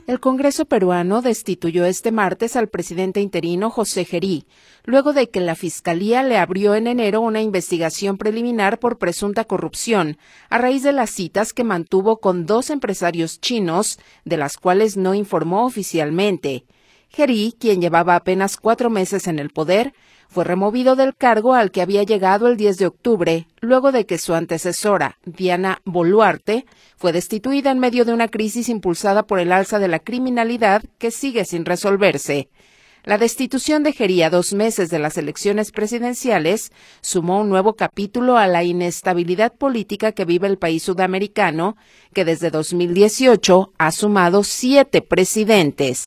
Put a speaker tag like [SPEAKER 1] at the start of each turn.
[SPEAKER 1] El Congreso peruano destituyó este martes al presidente interino José Gerí, luego de que la Fiscalía le abrió en enero una investigación preliminar por presunta corrupción, a raíz de las citas que mantuvo con 2 empresarios chinos, de las cuales no informó oficialmente. Gerí, quien llevaba apenas 4 meses en el poder, fue removido del cargo al que había llegado el 10 de octubre, luego de que su antecesora, Diana Boluarte, fue destituida en medio de una crisis impulsada por el alza de la criminalidad que sigue sin resolverse. La destitución de Gerí a 2 meses de las elecciones presidenciales sumó un nuevo capítulo a la inestabilidad política que vive el país sudamericano, que desde 2018 ha sumado 7 presidentes.